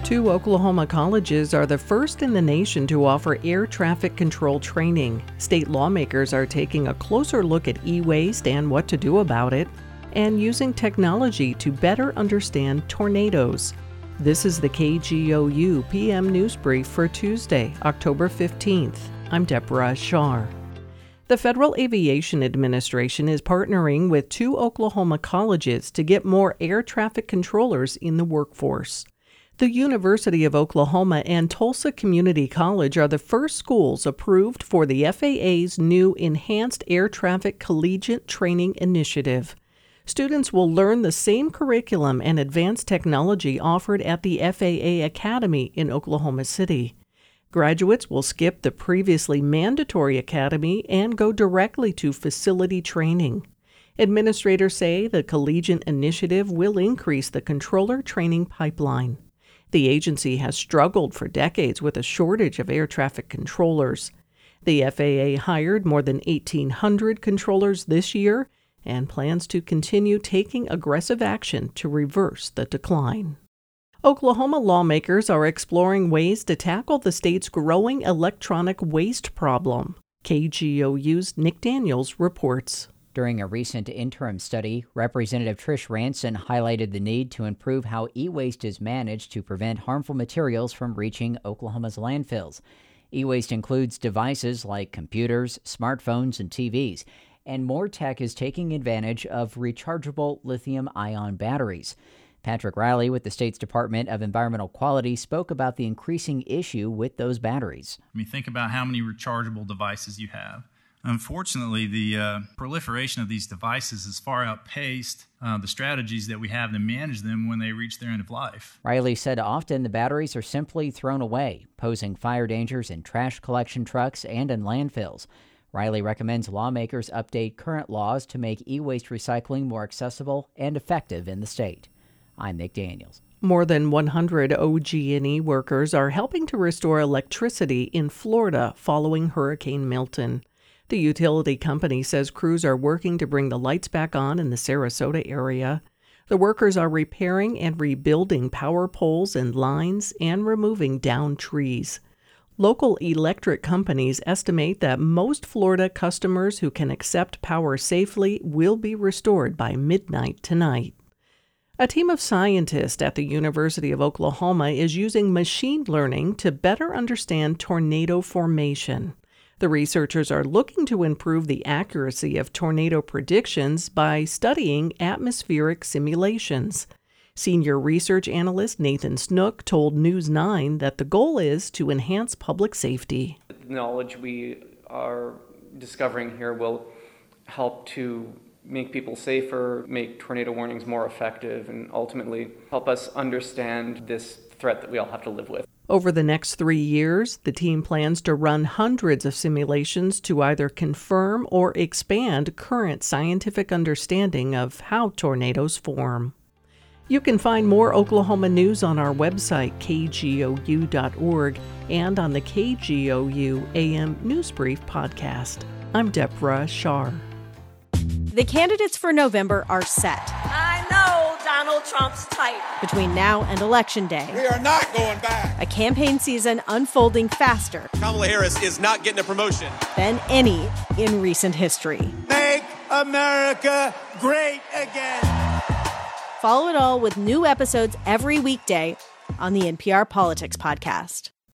Two Oklahoma colleges are the first in the nation to offer air traffic control training. State lawmakers are taking a closer look at e-waste and what to do about it, and using technology to better understand tornadoes. This is the KGOU PM News Brief for Tuesday, October 15th. I'm Deborah Shar. The Federal Aviation Administration is partnering with two Oklahoma colleges to get more air traffic controllers in the workforce. The University of Oklahoma and Tulsa Community College are the first schools approved for the FAA's new Enhanced Air Traffic Collegiate Training Initiative. Students will learn the same curriculum and advanced technology offered at the FAA Academy in Oklahoma City. Graduates will skip the previously mandatory academy and go directly to facility training. Administrators say the collegiate initiative will increase the controller training pipeline. The agency has struggled for decades with a shortage of air traffic controllers. The FAA hired more than 1,800 controllers this year and plans to continue taking aggressive action to reverse the decline. Oklahoma lawmakers are exploring ways to tackle the state's growing electronic waste problem. KGOU's Nick Daniels reports. During a recent interim study, Representative Trish Ranson highlighted the need to improve how e-waste is managed to prevent harmful materials from reaching Oklahoma's landfills. E-waste includes devices like computers, smartphones, and TVs, and more tech is taking advantage of rechargeable lithium-ion batteries. Patrick Riley with the state's Department of Environmental Quality spoke about the increasing issue with those batteries. I mean, think about how many rechargeable devices you have. Unfortunately, the proliferation of these devices has far outpaced the strategies that we have to manage them when they reach their end of life. Riley said often the batteries are simply thrown away, posing fire dangers in trash collection trucks and in landfills. Riley recommends lawmakers update current laws to make e-waste recycling more accessible and effective in the state. I'm Nick Daniels. More than 100 OG&E workers are helping to restore electricity in Florida following Hurricane Milton. The utility company says crews are working to bring the lights back on in the Sarasota area. The workers are repairing and rebuilding power poles and lines and removing downed trees. Local electric companies estimate that most Florida customers who can accept power safely will be restored by midnight tonight. A team of scientists at the University of Oklahoma is using machine learning to better understand tornado formation. The researchers are looking to improve the accuracy of tornado predictions by studying atmospheric simulations. Senior research analyst Nathan Snook told News 9 that the goal is to enhance public safety. The knowledge we are discovering here will help to make people safer, make tornado warnings more effective, and ultimately help us understand this threat that we all have to live with. Over the next 3 years, the team plans to run hundreds of simulations to either confirm or expand current scientific understanding of how tornadoes form. You can find more Oklahoma news on our website, kgou.org, and on the KGOU AM Newsbrief podcast. I'm Deborah Shar. The candidates for November are set. I know Donald Trump's type. Between now and Election Day, we are not going back. A campaign season unfolding faster. Kamala Harris is not getting a promotion Than any in recent history. Make America great again. Follow it all with new episodes every weekday on the NPR Politics Podcast.